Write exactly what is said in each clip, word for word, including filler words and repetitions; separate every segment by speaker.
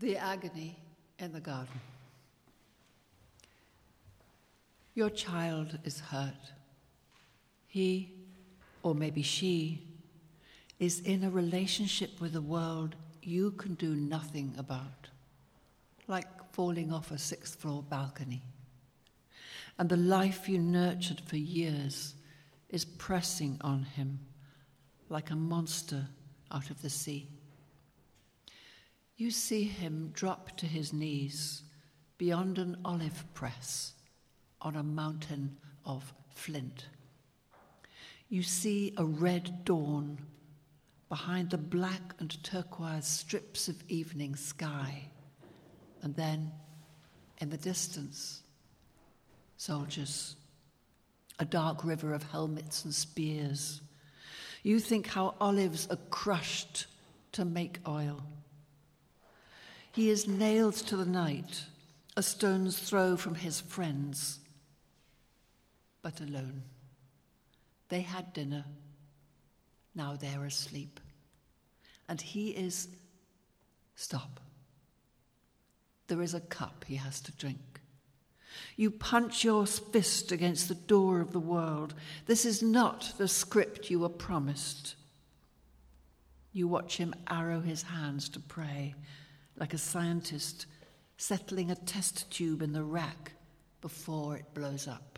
Speaker 1: The agony in the garden. Your child is hurt. He, or maybe she, is in a relationship with the world you can do nothing about, like falling off a sixth floor balcony. And the life you nurtured for years is pressing on him like a monster out of the sea. You see him drop to his knees beyond an olive press on a mountain of flint. You see a red dawn behind the black and turquoise strips of evening sky, and then, in the distance, soldiers, a dark river of helmets and spears. You think how olives are crushed to make oil. He is nailed to the night, a stone's throw from his friends, but alone. They had dinner. Now they're asleep. And he is... Stop. There is a cup he has to drink. You punch your fist against the door of the world. This is not the script you were promised. You watch him arrow his hands to pray, like a scientist settling a test tube in the rack before it blows up.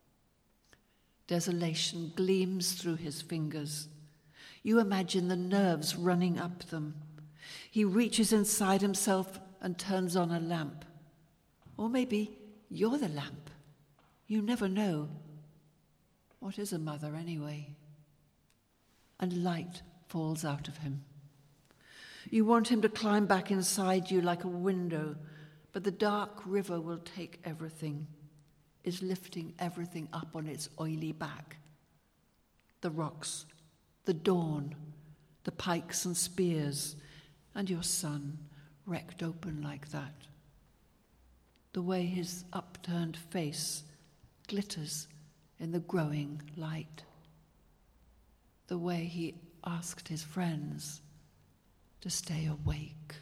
Speaker 1: Desolation gleams through his fingers. You imagine the nerves running up them. He reaches inside himself and turns on a lamp. Or maybe you're the lamp. You never know. What is a mother anyway? And light falls out of him. You want him to climb back inside you like a window, but the dark river will take everything, is lifting everything up on its oily back. The rocks, the dawn, the pikes and spears, and your son wrecked open like that. The way his upturned face glitters in the growing light. The way he asked his friends to stay awake.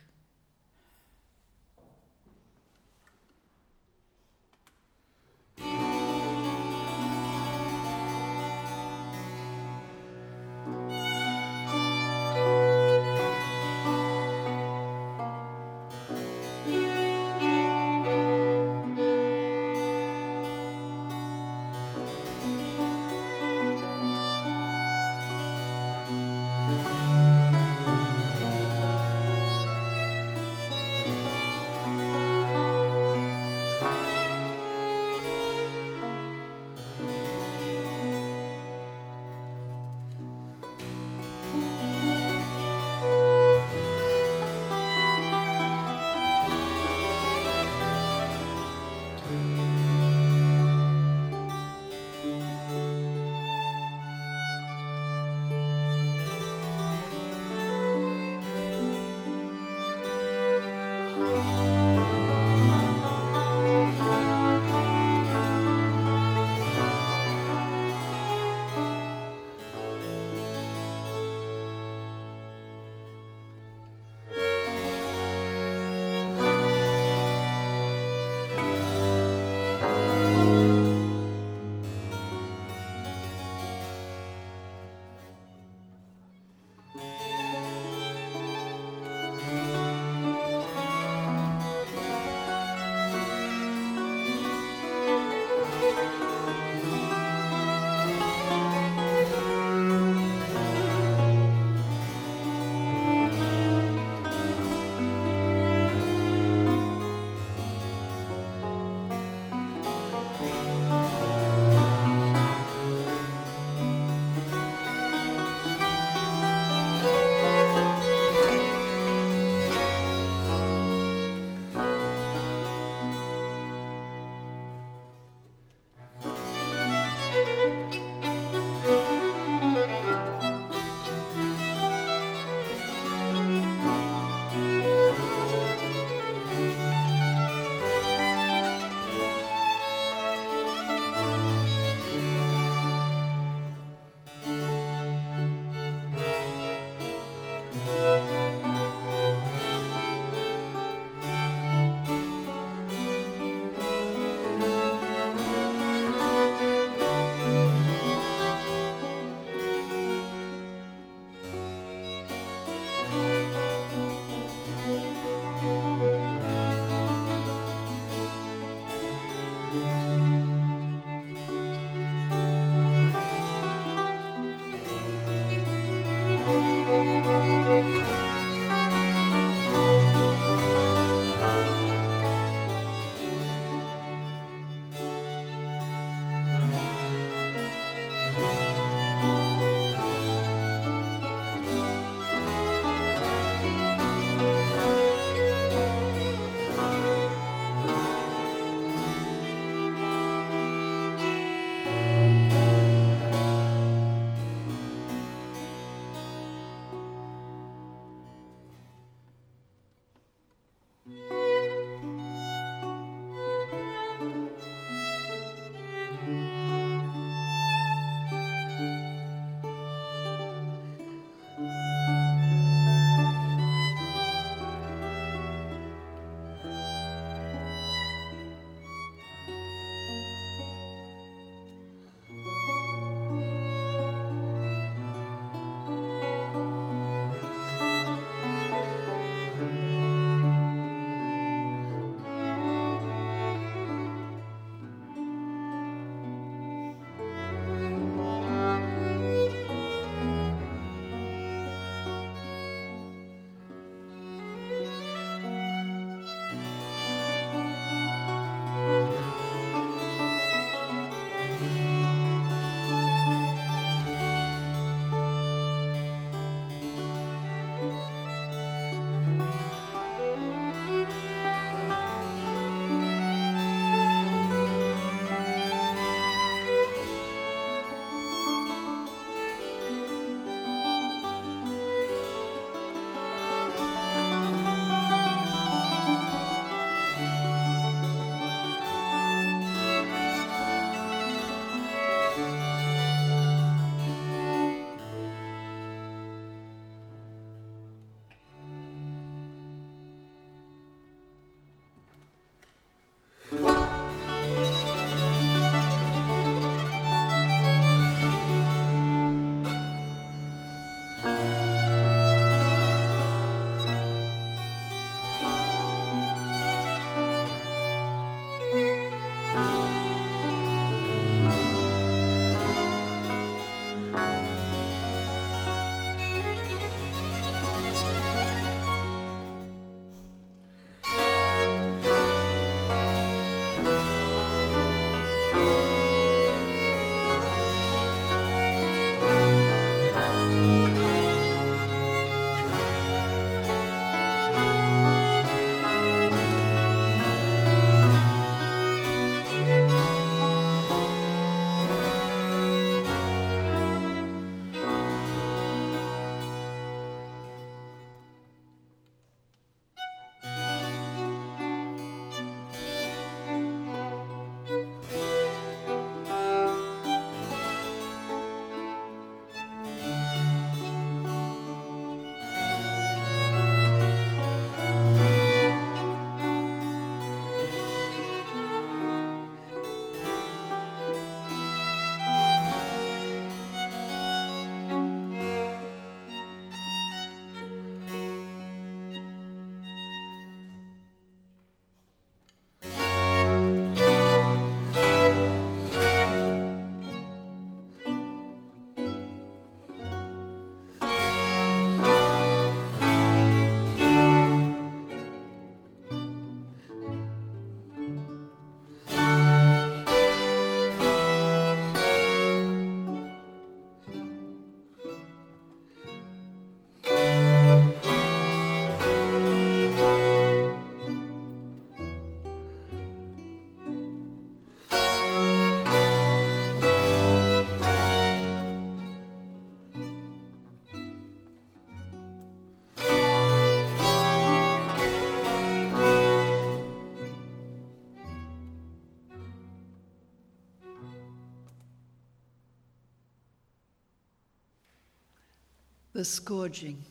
Speaker 1: The scourging.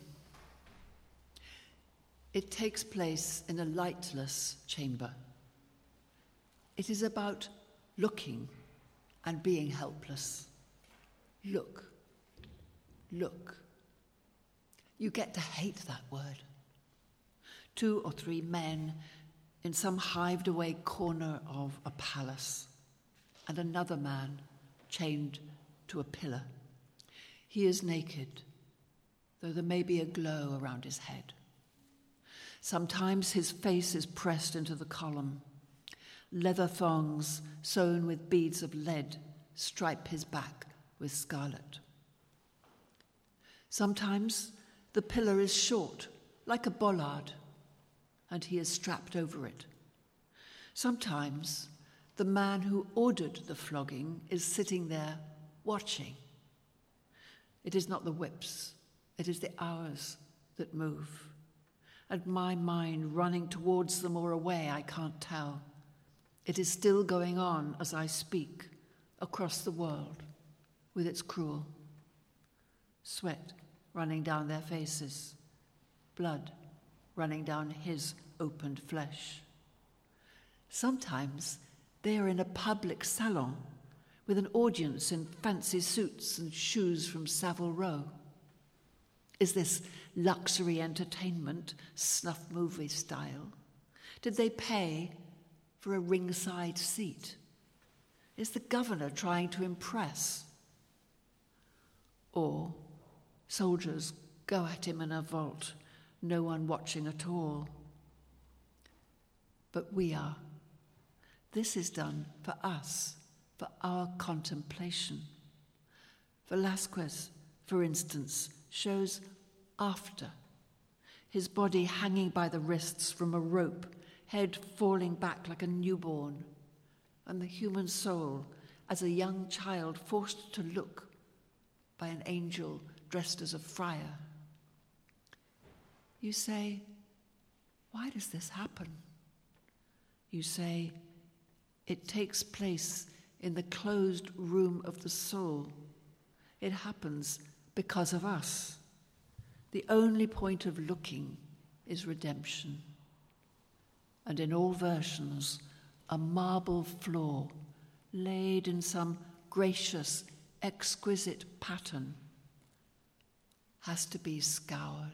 Speaker 1: It takes place in a lightless chamber. It is about looking and being helpless. Look, look. You get to hate that word. Two or three men in some hived-away corner of a palace, and another man chained to a pillar. He is naked, though there may be a glow around his head. Sometimes his face is pressed into the column. Leather thongs sewn with beads of lead stripe his back with scarlet. Sometimes the pillar is short, like a bollard, and he is strapped over it. Sometimes the man who ordered the flogging is sitting there watching. It is not the whips, it is the hours that move. and my mind running towards them or away, I can't tell. It is still going on as I speak across the world with its cruel. Sweat running down their faces, blood running down his opened flesh. Sometimes they are in a public salon with an audience in fancy suits and shoes from Savile Row. Is this luxury entertainment, snuff movie style? Did they pay for a ringside seat? Is the governor trying to impress? Or soldiers go at him in a vault, no one watching at all. But we are. This is done for us, for our contemplation. Velasquez, for instance, shows after, his body hanging by the wrists from a rope, head falling back like a newborn, and the human soul as a young child forced to look by an angel dressed as a friar. You say, why does this happen? You say, it takes place in the closed room of the soul. It happens because of us. The only point of looking is redemption. And in all versions, a marble floor laid in some gracious, exquisite pattern has to be scoured.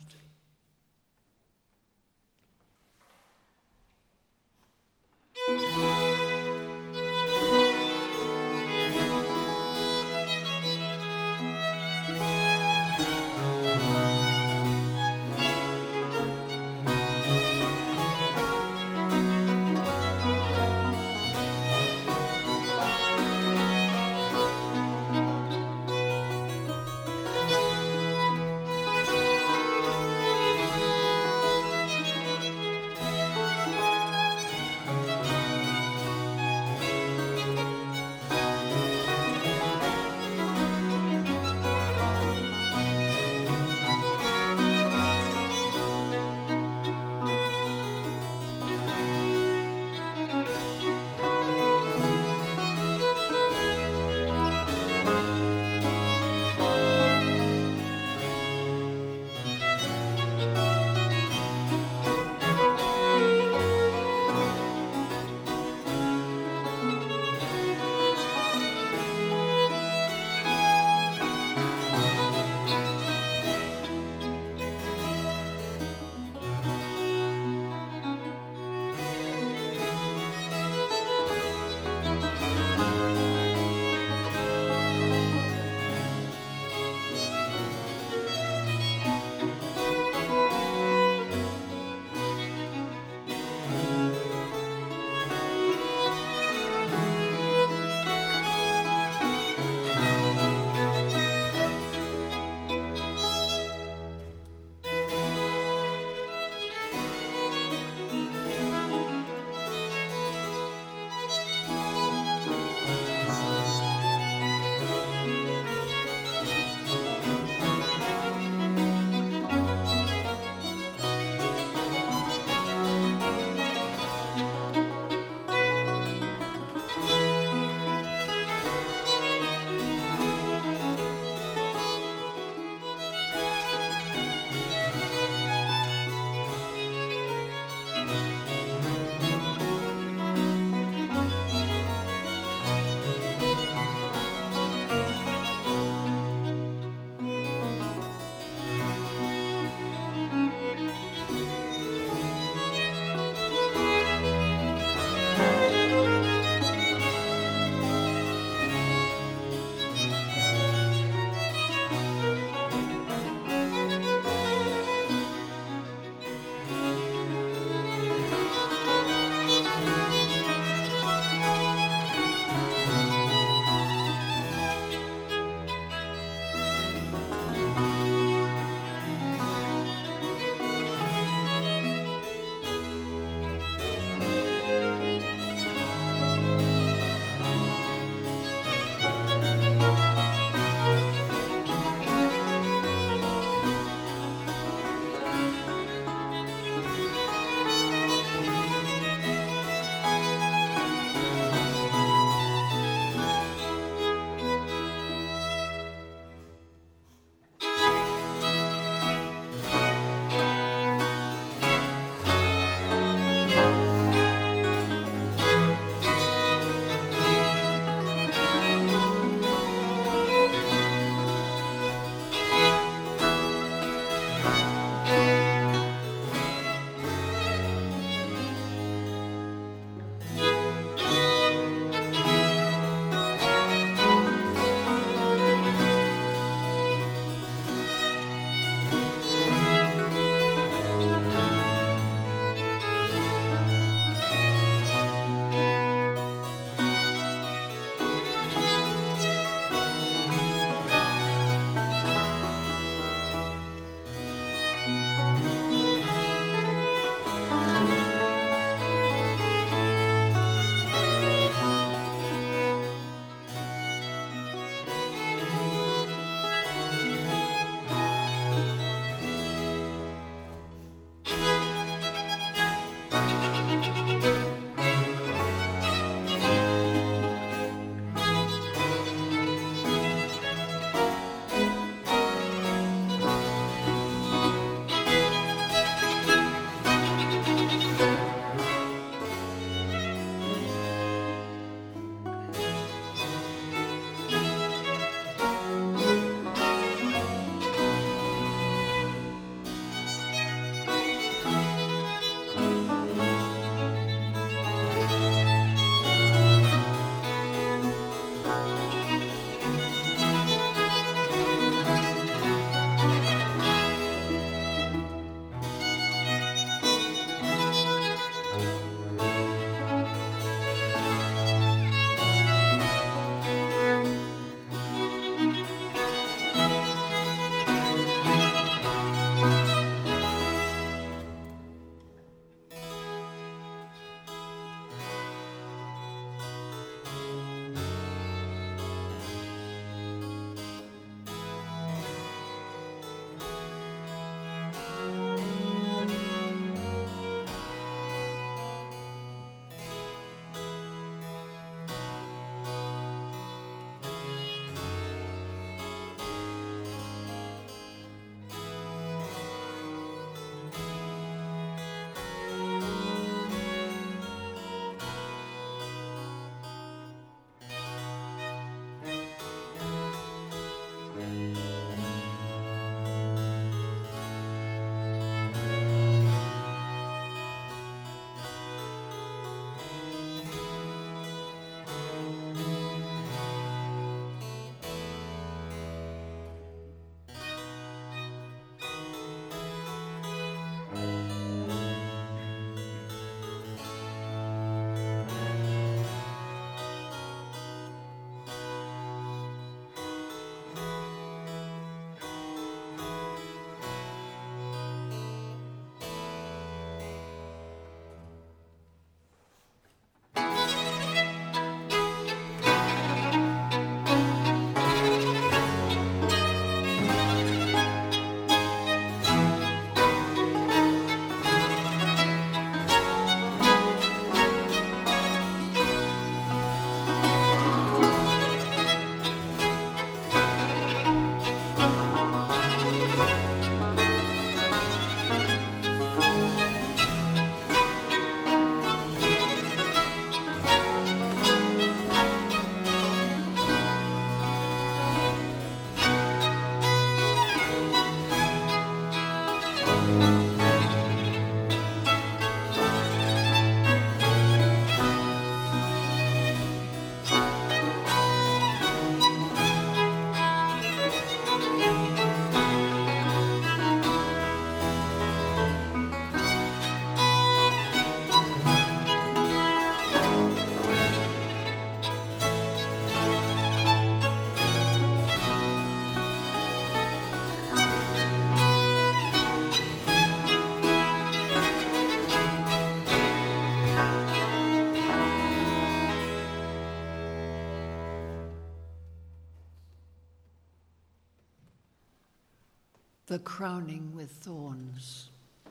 Speaker 1: The crowning with thorns.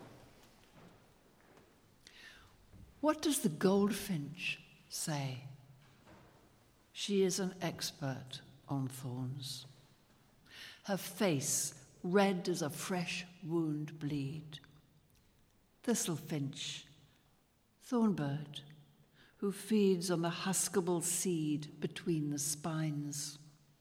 Speaker 1: What does the goldfinch say? She is an expert on thorns. Her face red as a fresh wound bleed. Thistlefinch, thornbird, who feeds on the huskable seed between the spines.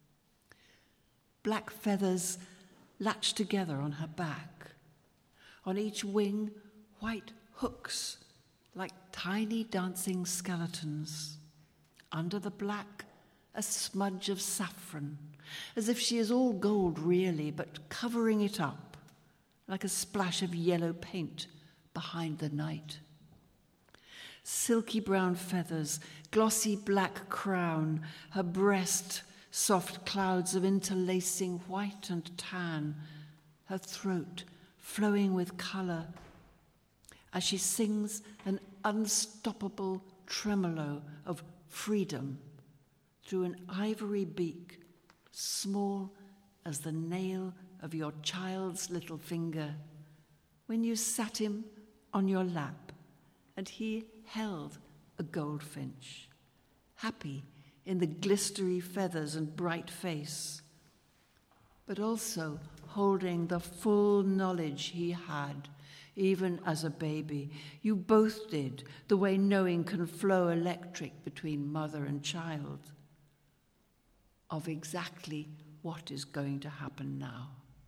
Speaker 1: Black feathers latch together on her back. On each wing, white hooks like tiny dancing skeletons. Under the black, a smudge of saffron, as if she is all gold really, but covering it up like a splash of yellow paint behind the night. Silky brown feathers, glossy black crown, her breast, soft clouds of interlacing white and tan, her throat flowing with colour as she sings an unstoppable tremolo of freedom through an ivory beak, small as the nail of your child's little finger, when you sat him on your lap and he held a goldfinch, happy in the glistery feathers and bright face, but also holding the full knowledge he had, even as a baby. You both did, the way knowing can flow electric between mother and child, of exactly what is going to happen now.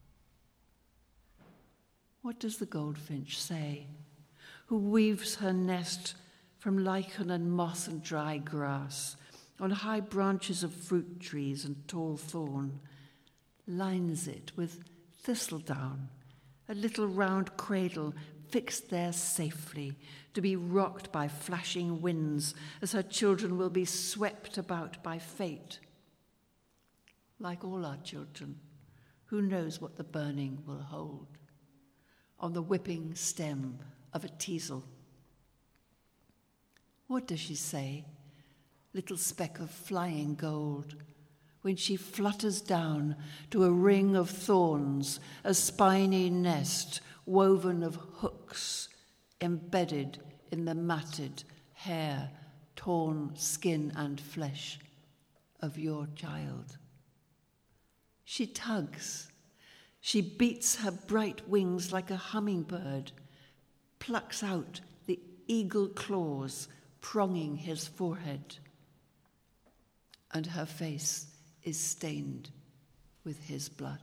Speaker 1: What does the goldfinch say, who weaves her nest from lichen and moss and dry grass, on high branches of fruit trees and tall thorn, lines it with thistledown, a little round cradle fixed there safely, to be rocked by flashing winds as her children will be swept about by fate. Like all our children, who knows what the burning will hold on the whipping stem of a teasel. What does she say, little speck of flying gold, when she flutters down to a ring of thorns, a spiny nest woven of hooks embedded in the matted hair, torn skin and flesh of your child? She tugs, she beats her bright wings like a hummingbird, plucks out the eagle claws pronging his forehead, and her face is stained with his blood.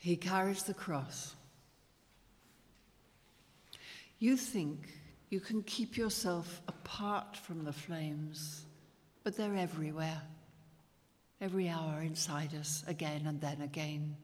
Speaker 1: He carries the cross. You think you can keep yourself apart from the flames, but they're everywhere, every hour inside us, again and then again.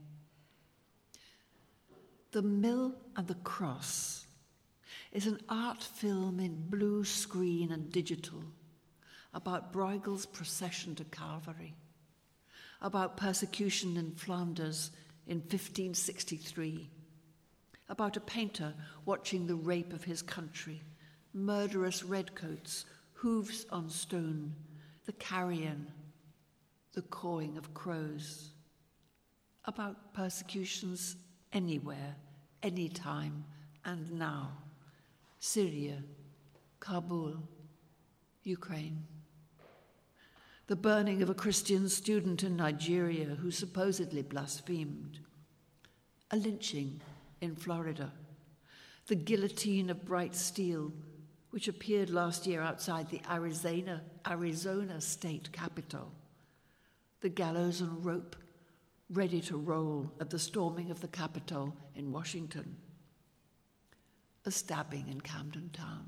Speaker 1: The Mill and the Cross is an art film in blue screen and digital about Bruegel's procession to Calvary, about persecution in Flanders in fifteen sixty-three, about a painter watching the rape of his country, murderous redcoats, hooves on stone, the carrion, the cawing of crows, about persecutions anywhere, anytime, and now. Syria, Kabul, Ukraine. The burning of a Christian student in Nigeria who supposedly blasphemed. A lynching in Florida. The guillotine of bright steel, which appeared last year outside the Arizona, Arizona state capitol. The gallows and rope ready to roll at the storming of the Capitol in Washington. A stabbing in Camden Town.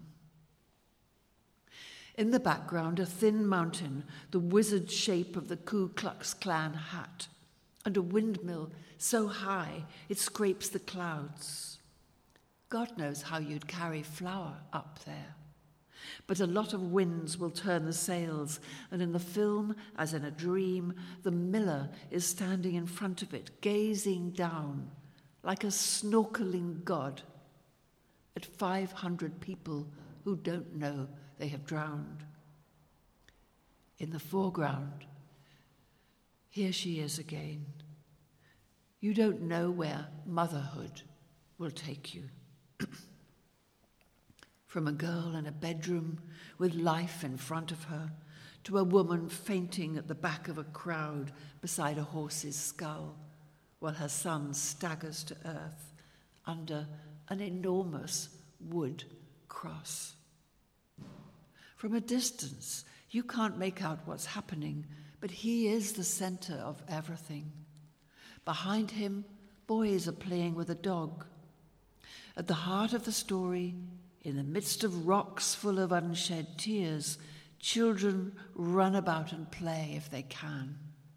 Speaker 1: In the background, a thin mountain, the wizard shape of the Ku Klux Klan hat, and a windmill so high it scrapes the clouds. God knows how you'd carry flour up there. But a lot of winds will turn the sails, and in the film, as in a dream, the miller is standing in front of it, gazing down like a snorkeling god at five hundred people who don't know they have drowned. In the foreground, here she is again. You don't know where motherhood will take you. From a girl in a bedroom with life in front of her to a woman fainting at the back of a crowd beside a horse's skull while her son staggers to earth under an enormous wood cross. From a distance, you can't make out what's happening, but he is the center of everything. Behind him, boys are playing with a dog. At the heart of the story, in the midst of rocks full of unshed tears, children run about and play if they can.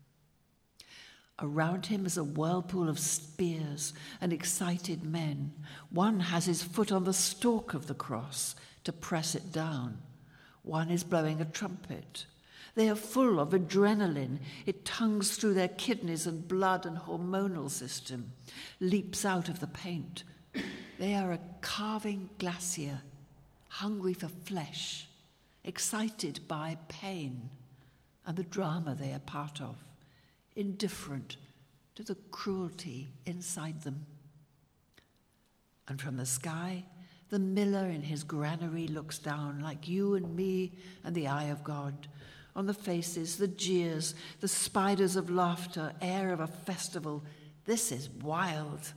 Speaker 1: Around him is a whirlpool of spears and excited men. One has his foot on the stalk of the cross to press it down. One is blowing a trumpet. They are full of adrenaline. It tongues through their kidneys and blood and hormonal system, leaps out of the paint. They are a carving glacier, hungry for flesh, excited by pain and the drama they are part of, indifferent to the cruelty inside them. And from the sky, the miller in his granary looks down like you and me and the eye of God, on the faces, the jeers, the spiders of laughter, air of a festival. This is wild.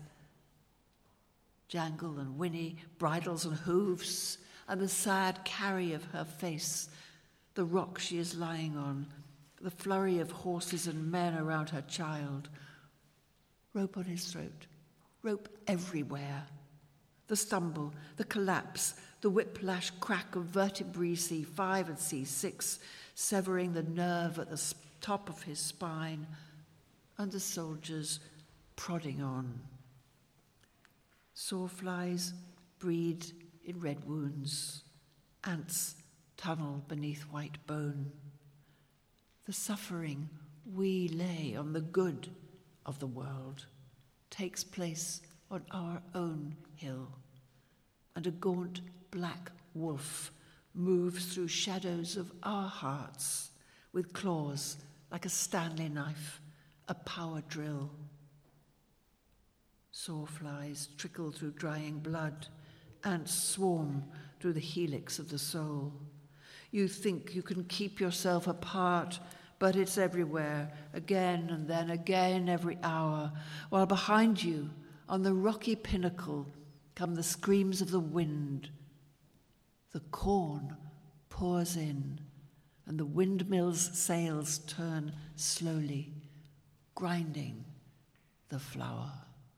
Speaker 1: Jangle and whinny, bridles and hooves, and the sad carry of her face, the rock she is lying on, the flurry of horses and men around her child. Rope on his throat, rope everywhere. The stumble, the collapse, the whiplash crack of vertebrae C five and C six, severing the nerve at the top of his spine, and the soldiers prodding on. Sawflies breed in red wounds. Ants tunnel beneath white bone. The suffering we lay on the good of the world takes place on our own hill, and a gaunt black wolf moves through shadows of our hearts with claws like a Stanley knife, a power drill. Sawflies trickle through drying blood, ants swarm through the helix of the soul. You think you can keep yourself apart, but it's everywhere, again and then again every hour, while behind you, on the rocky pinnacle, come the screams of the wind. The corn pours in, and the windmill's sails turn slowly, grinding the flour.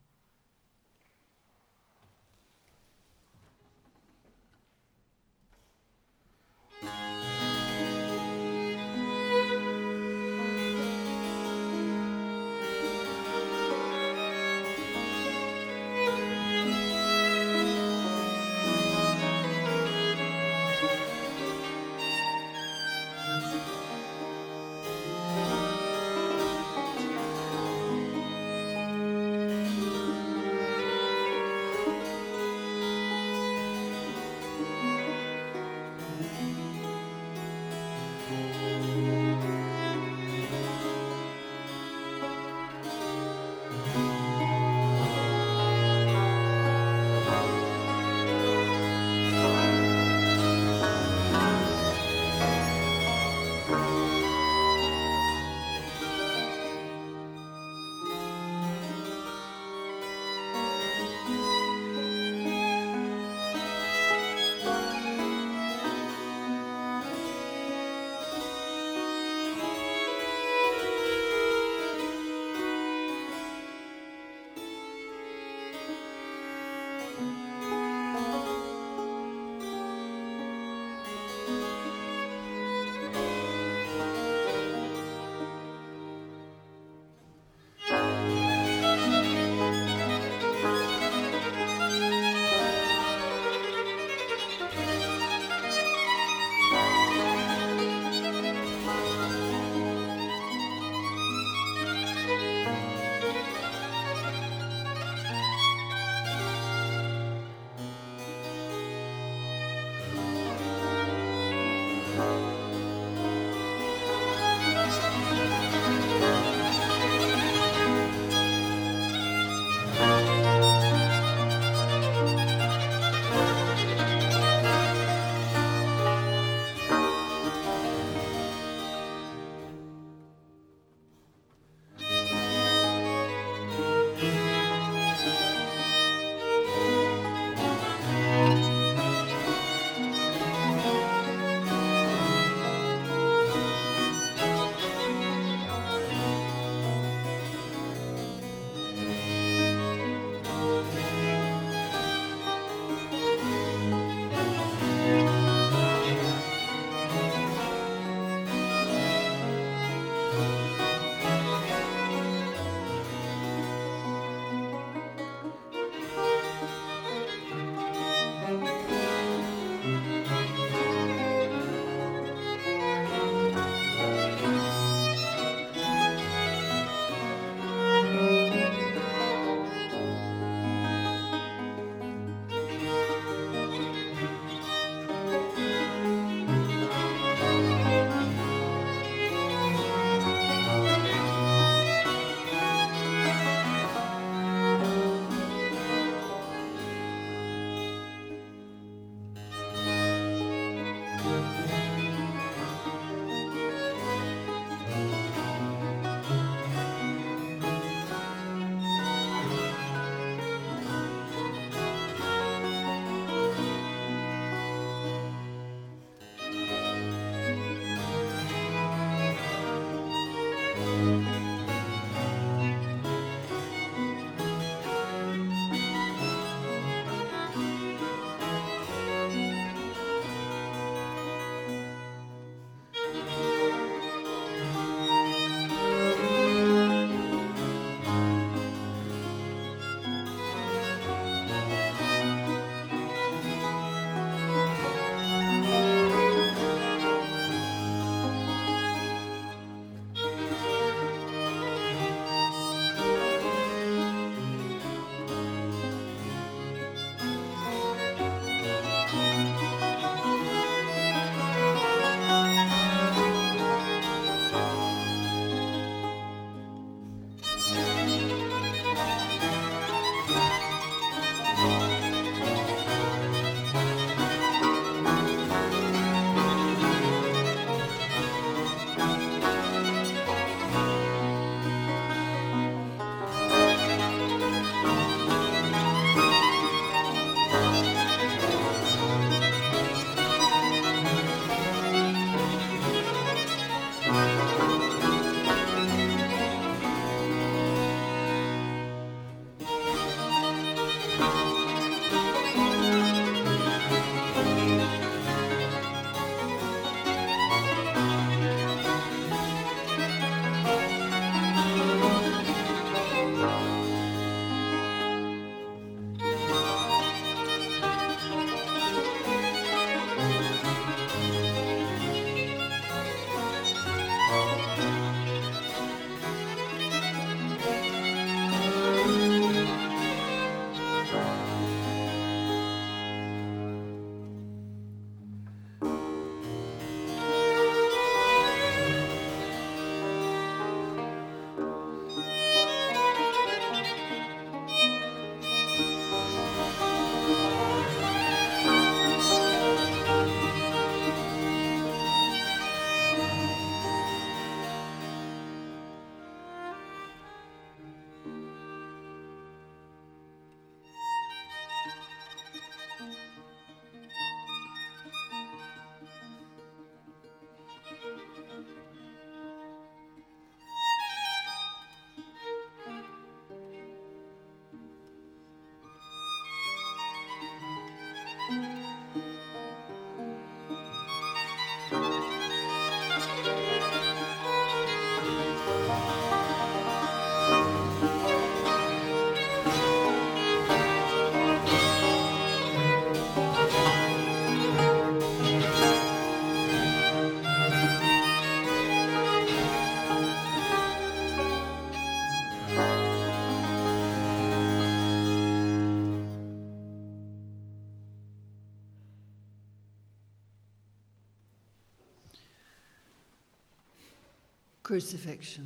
Speaker 1: Crucifixion.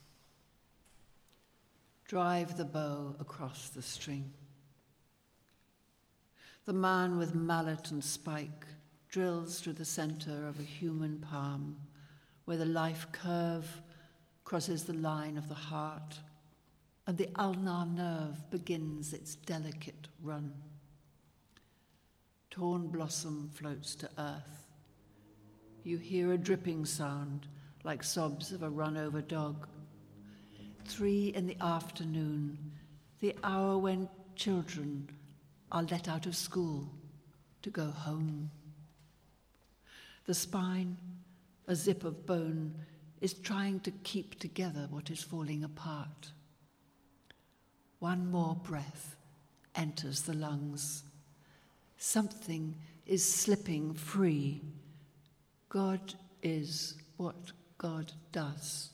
Speaker 1: Drive the bow across the string. The man with mallet and spike drills through the center of a human palm, where the life curve crosses the line of the heart, and the ulnar nerve begins its delicate run. Torn blossom floats to earth. You hear a dripping sound, like sobs of a run-over dog. Three in the afternoon, the hour when children are let out of school to go home. The spine, a zip of bone, is trying to keep together what is falling apart. One more breath enters the lungs. Something is slipping free. God is what God does.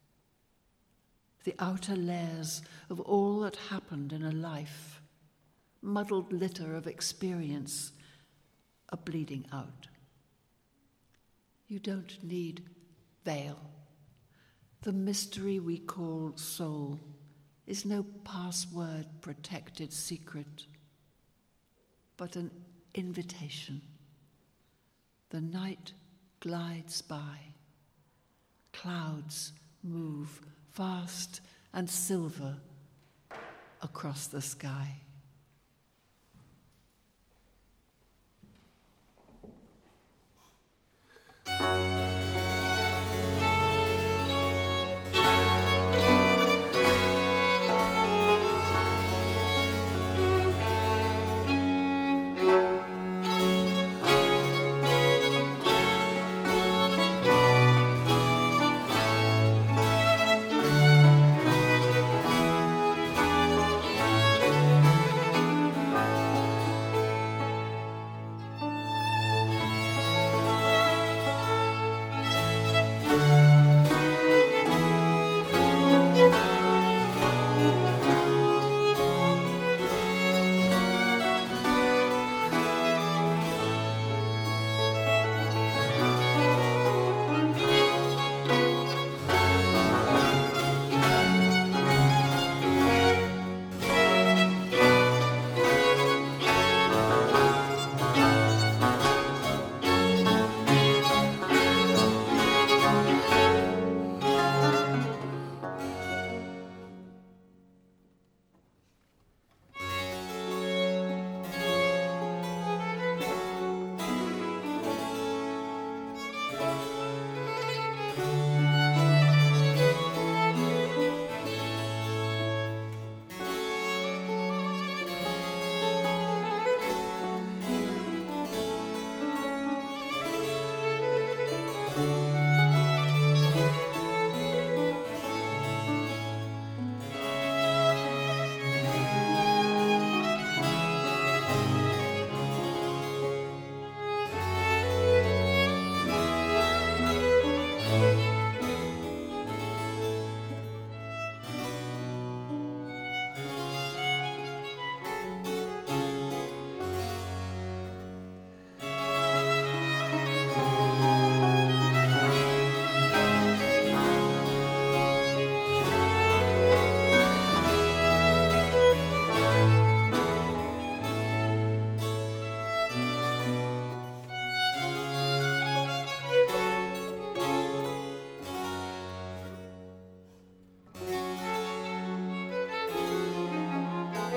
Speaker 1: The outer layers of all that happened in a life, muddled litter of experience, are bleeding out. You don't need veil. The mystery we call soul is no password-protected secret, but an invitation. The night glides by. Clouds move fast and silver across the sky.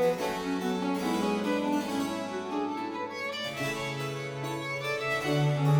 Speaker 2: Thank you.